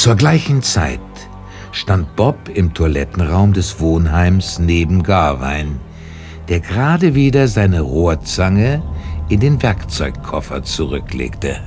Zur gleichen Zeit stand Bob im Toilettenraum des Wohnheims neben Garwein, der gerade wieder seine Rohrzange in den Werkzeugkoffer zurücklegte.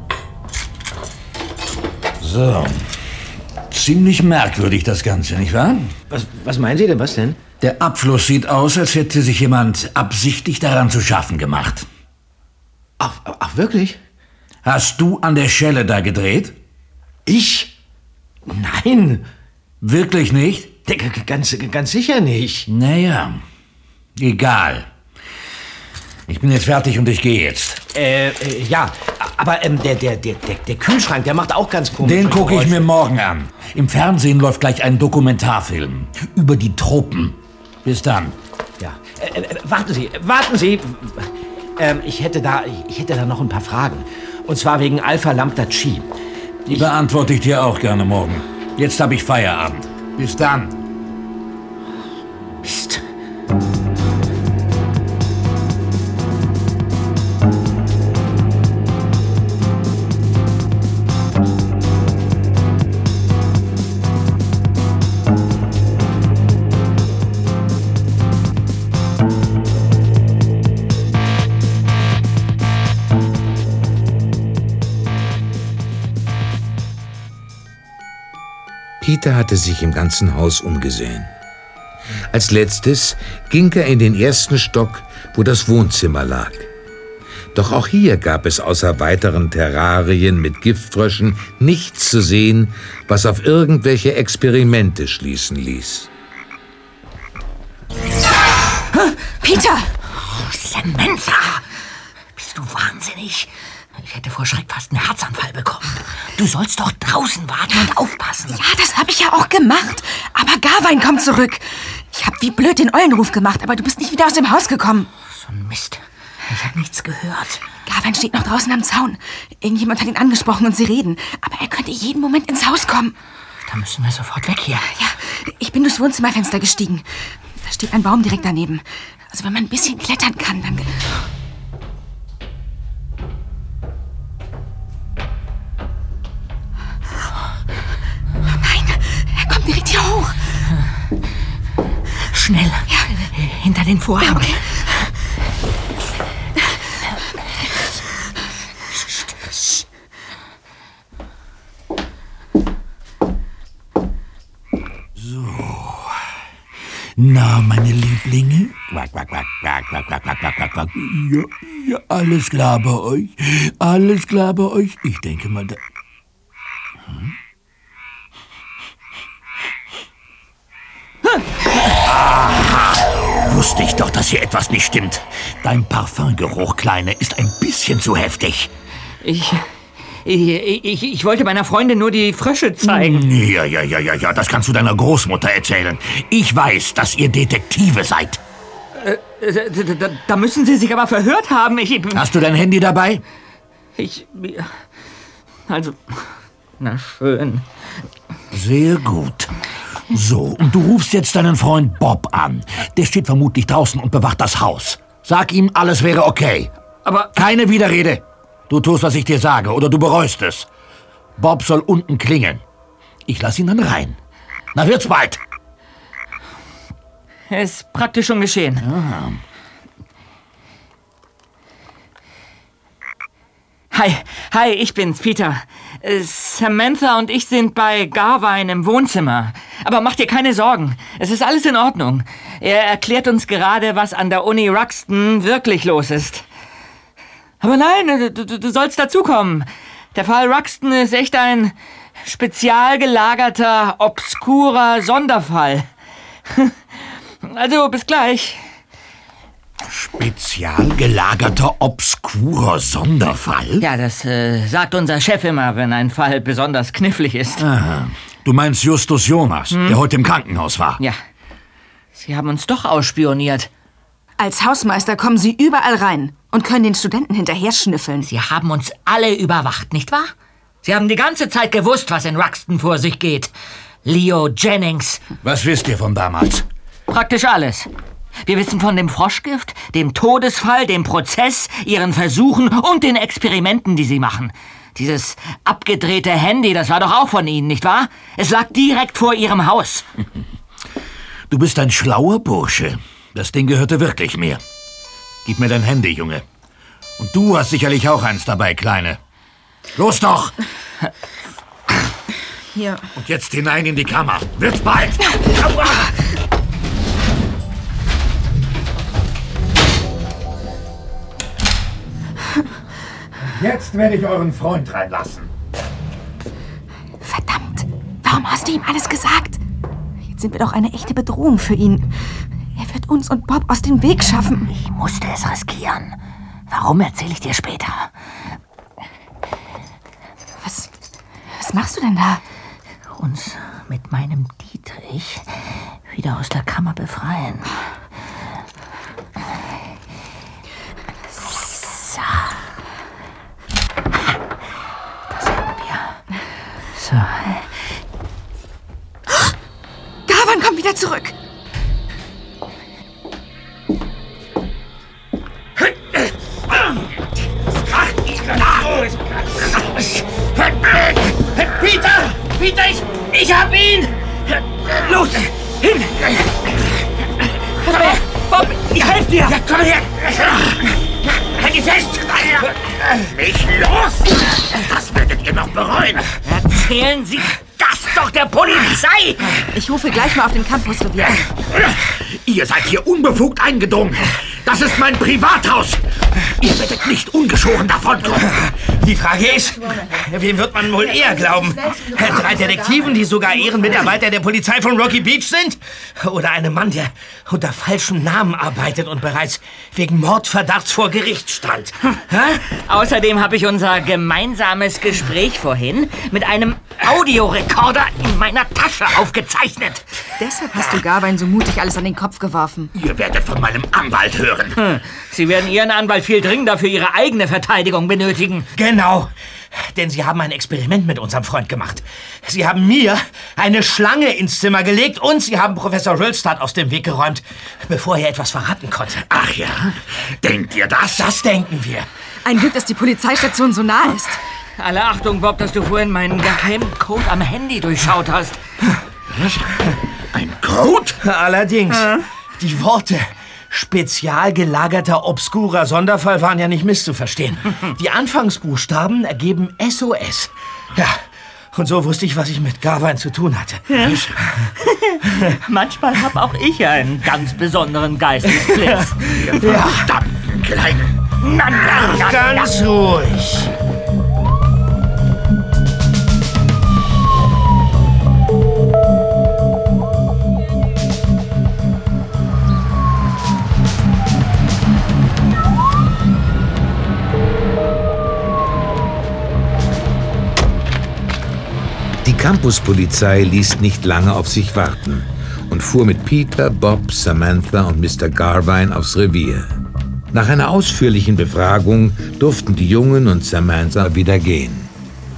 So, ziemlich merkwürdig das Ganze, nicht wahr? Was meinen Sie denn, was denn? Der Abfluss sieht aus, als hätte sich jemand absichtlich daran zu schaffen gemacht. Ach wirklich? Hast du an der Schelle da gedreht? Ich? Nein. Wirklich nicht? Ganz sicher nicht. Naja, egal. Ich bin jetzt fertig und ich gehe jetzt. Ja, aber der Kühlschrank, der macht auch ganz komisch. Den gucke ich mir morgen an. Im Fernsehen läuft gleich ein Dokumentarfilm über die Tropen. Bis dann. Ja, warten Sie. Ich hätte da noch ein paar Fragen. Und zwar wegen Alpha Lambda Chi. Die beantworte ich dir auch gerne morgen. Jetzt habe ich Feierabend. Bis dann. Mist. Peter hatte sich im ganzen Haus umgesehen. Als letztes ging er in den ersten Stock, wo das Wohnzimmer lag. Doch auch hier gab es außer weiteren Terrarien mit Giftfröschen nichts zu sehen, was auf irgendwelche Experimente schließen ließ. Peter! Samantha! Bist du wahnsinnig? Ich hätte vor Schreck fast einen Herzanfall bekommen. Du sollst doch draußen warten und aufpassen. Ja, das habe ich ja auch gemacht. Aber Garwein kommt zurück. Ich habe wie blöd den Eulenruf gemacht, aber du bist nicht wieder aus dem Haus gekommen. So ein Mist. Ich habe nichts gehört. Garwein steht noch draußen am Zaun. Irgendjemand hat ihn angesprochen und sie reden. Aber er könnte jeden Moment ins Haus kommen. Da müssen wir sofort weg hier. Ja, ich bin durchs Wohnzimmerfenster gestiegen. Da steht ein Baum direkt daneben. Also wenn man ein bisschen klettern kann, dann... Direkt hier hoch. Schnell. Ja. Hinter den Vorhang. Okay. So. Na, meine Lieblinge. Quack, quack, quack, quack, quack, quack, quack, quack, quack. Ja, alles klar bei euch. Alles klar bei euch. Ich denke mal, da... Aha, wusste ich doch, dass hier etwas nicht stimmt. Dein Parfümgeruch, Kleine, ist ein bisschen zu heftig. Ich wollte meiner Freundin nur die Frösche zeigen. Ja, das kannst du deiner Großmutter erzählen. Ich weiß, dass ihr Detektive seid. Da müssen Sie sich aber verhört haben. Hast du dein Handy dabei? Also, na schön. Sehr gut. So, und du rufst jetzt deinen Freund Bob an. Der steht vermutlich draußen und bewacht das Haus. Sag ihm, alles wäre okay. Aber... Keine Widerrede. Du tust, was ich dir sage, oder du bereust es. Bob soll unten klingeln. Ich lass ihn dann rein. Na, wird's bald. Ist praktisch schon geschehen. Aha. Hi, ich bin's, Peter. Samantha und ich sind bei Garwein im Wohnzimmer. Aber mach dir keine Sorgen. Es ist alles in Ordnung. Er erklärt uns gerade, was an der Uni Ruxton wirklich los ist. Aber nein, du sollst dazukommen. Der Fall Ruxton ist echt ein spezial gelagerter, obskurer Sonderfall. Also, bis gleich. Spezial gelagerter, obskurer Sonderfall? Ja, das sagt unser Chef immer, wenn ein Fall besonders knifflig ist. Aha. Du meinst Justus Jonas, der heute im Krankenhaus war? Ja. Sie haben uns doch ausspioniert. Als Hausmeister kommen Sie überall rein und können den Studenten hinterher schnüffeln. Sie haben uns alle überwacht, nicht wahr? Sie haben die ganze Zeit gewusst, was in Ruxton vor sich geht. Leo Jennings. Was wisst ihr von damals? Praktisch alles. Wir wissen von dem Froschgift, dem Todesfall, dem Prozess, ihren Versuchen und den Experimenten, die sie machen. Dieses abgedrehte Handy, das war doch auch von Ihnen, nicht wahr? Es lag direkt vor Ihrem Haus. Du bist ein schlauer Bursche. Das Ding gehörte wirklich mir. Gib mir dein Handy, Junge. Und du hast sicherlich auch eins dabei, Kleine. Los doch! Hier. Und jetzt hinein in die Kammer. Wird bald! Aua! Jetzt werde ich euren Freund reinlassen. Verdammt, warum hast du ihm alles gesagt? Jetzt sind wir doch eine echte Bedrohung für ihn. Er wird uns und Bob aus dem Weg schaffen. Ich musste es riskieren. Warum, erzähle ich dir später. Was machst du denn da? Uns mit meinem Dietrich wieder aus der Kammer befreien. So. Das hätten wir. So. Garvan kommt wieder zurück. Peter, ich hab ihn! Los, hin! Komm her, Bob, ich helfe dir! Ja, komm her! Halt dich fest! Nicht los! Das werdet ihr noch bereuen! Erzählen Sie das doch der Polizei! Ich rufe gleich mal auf den Campusrevier an. Ihr seid hier unbefugt eingedrungen. Das ist mein Privathaus. Ihr werdet nicht ungeschoren davonkommen. Die Frage ist, wem wird man wohl eher glauben? 3 Detektiven, die sogar Ehrenmitarbeiter der Polizei von Rocky Beach sind? Oder einem Mann, der unter falschem Namen arbeitet und bereits wegen Mordverdachts vor Gericht stand? Außerdem habe ich unser gemeinsames Gespräch vorhin mit einem Audiorekorder in meiner Tasche aufgezeichnet. Deshalb hast du Garvan so mutig alles an den Kopf geworfen. Ihr werdet von meinem Anwalt hören. Sie werden Ihren Anwalt viel dringender für Ihre eigene Verteidigung benötigen. Genau, denn Sie haben ein Experiment mit unserem Freund gemacht. Sie haben mir eine Schlange ins Zimmer gelegt und Sie haben Professor Röhlstadt aus dem Weg geräumt, bevor er etwas verraten konnte. Ach ja, denkt ihr das? Das denken wir. Ein Glück, dass die Polizeistation so nah ist. Alle Achtung, Bob, dass du vorhin meinen geheimen Code am Handy durchschaut hast. Was? Ein Code? Allerdings, die Worte spezial gelagerter, obskurer Sonderfall waren ja nicht misszuverstehen. Die Anfangsbuchstaben ergeben SOS. Ja, und so wusste ich, was ich mit Garvan zu tun hatte. Manchmal habe auch ich einen ganz besonderen Geistesblitz. Ihr verdammten Kleinen. Ganz ruhig. Die Campuspolizei ließ nicht lange auf sich warten und fuhr mit Peter, Bob, Samantha und Mr. Garvine aufs Revier. Nach einer ausführlichen Befragung durften die Jungen und Samantha wieder gehen.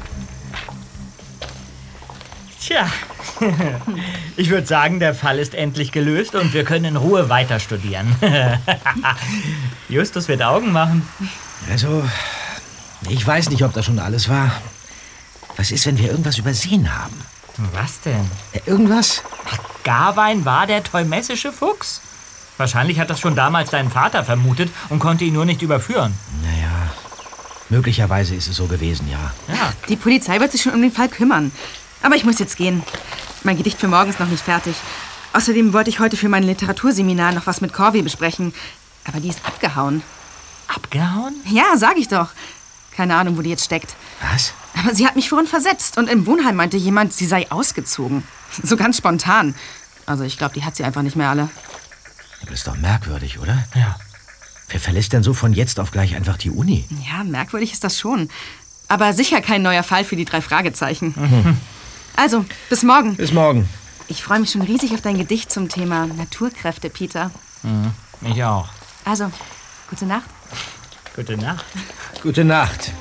Tja, ich würde sagen, der Fall ist endlich gelöst und wir können in Ruhe weiter studieren. Justus wird Augen machen. Also, ich weiß nicht, ob das schon alles war. Was ist, wenn wir irgendwas übersehen haben? Was denn? Irgendwas? Garvine war der teumessische Fuchs. Wahrscheinlich hat das schon damals dein Vater vermutet und konnte ihn nur nicht überführen. Naja, möglicherweise ist es so gewesen, ja. Ja. Die Polizei wird sich schon um den Fall kümmern. Aber ich muss jetzt gehen. Mein Gedicht für morgen ist noch nicht fertig. Außerdem wollte ich heute für mein Literaturseminar noch was mit Corvi besprechen. Aber die ist abgehauen. Abgehauen? Ja, sag ich doch. Keine Ahnung, wo die jetzt steckt. Was? Aber sie hat mich vorhin versetzt und im Wohnheim meinte jemand, sie sei ausgezogen. So ganz spontan. Also ich glaube, die hat sie einfach nicht mehr alle. Das ist doch merkwürdig, oder? Ja. Wer verlässt denn so von jetzt auf gleich einfach die Uni? Ja, merkwürdig ist das schon. Aber sicher kein neuer Fall für die 3 Fragezeichen. Also, bis morgen. Bis morgen. Ich freue mich schon riesig auf dein Gedicht zum Thema Naturkräfte, Peter. Ich auch. Also, gute Nacht. Gute Nacht. Gute Nacht.